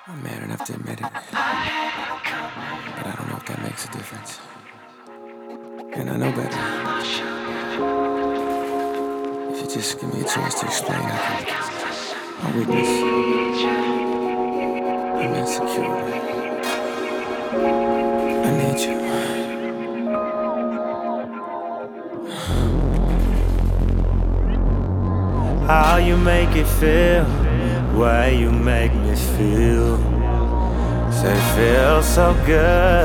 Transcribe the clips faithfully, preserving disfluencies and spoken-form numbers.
I'm mad enough to admit it, but I don't know if that makes a difference. And I know better. If you just give me a chance to explain, I can. My weakness. I'm insecure. I need you. How you make it feel, way you make me feel. Say feel so good.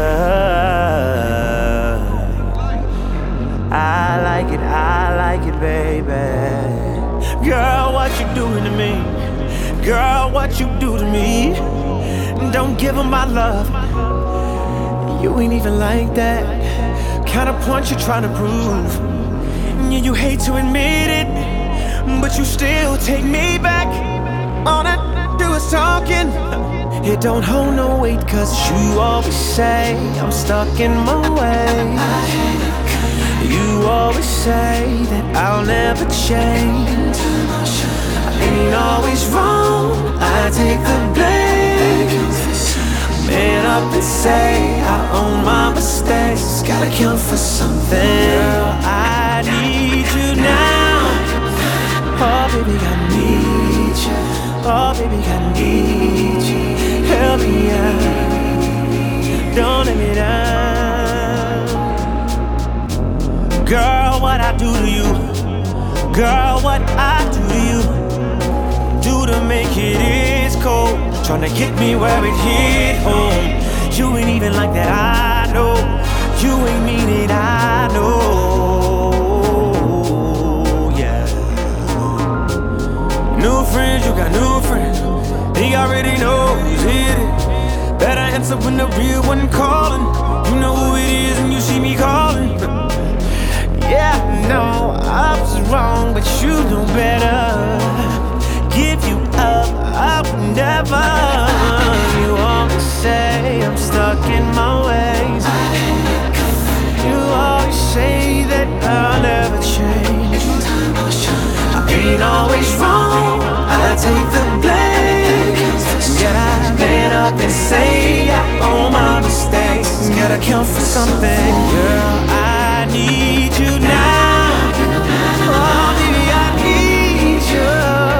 I like it, I like it, baby. Girl, what you doing to me? Girl, what you do to me? Don't give 'em my love. You ain't even like that. Kind of point you trying to prove. Yeah, you hate to admit it, but you still take me back. All that do is talking. It don't hold no weight, cause you always say I'm stuck in my ways. You always say that I'll never change. I ain't always wrong, I take the blame. Man up and say I own my mistakes. Gotta count for something. Girl, I need you now. Oh baby, I need you. Oh baby, I need you. Help me out. Don't let me down. Girl, what I do to you? Girl, what I do to you? Do to make it is cold. Tryna get me where it hit home. You ain't even like that, I know. You ain't mean it, I know. Yeah. New friends, you got new friends. He already knows it. Better answer when the real one calling. You know who it is and you see me calling. Yeah, no, I was wrong, but you know better. Give you up, I would never. You always say I'm stuck in my ways. You always say that I'll never change. I ain't always wrong, I take the blame. Yet I man up and say I own my mistakes. Gotta count for something. Girl, I need you now. Oh baby, I need you.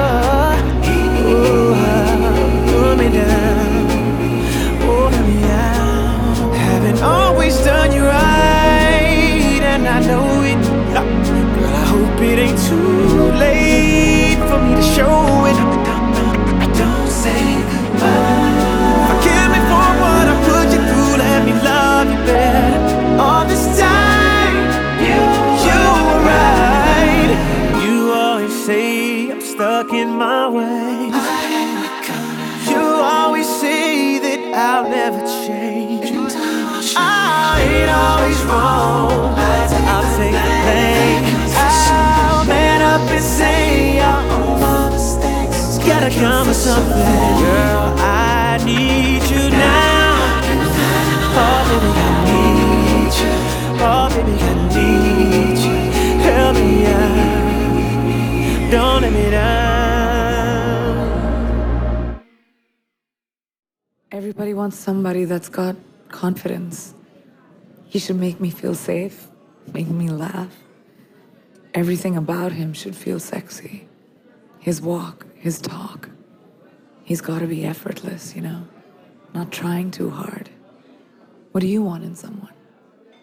Put me down, oh let me out. Haven't always done you right, and I know it. Girl, I hope it ain't too late for me to show it. Don't say goodbye. Forgive me for what I put you through. Let me love you better. All this time, you, you were right. You always say I'm stuck in my ways. You always say that I'll never change. I ain't always wrong, I'll take the blame. I'll man up and say I own my mistakes. Gotta come with something. Girl, I need you now. Oh baby, I need you. Oh baby, I need you. Help me out. Don't let me down. Everybody wants somebody that's got confidence. He should make me feel safe, make me laugh. Everything about him should feel sexy. His walk, his talk. He's gotta be effortless, you know? Not trying too hard. What do you want in someone?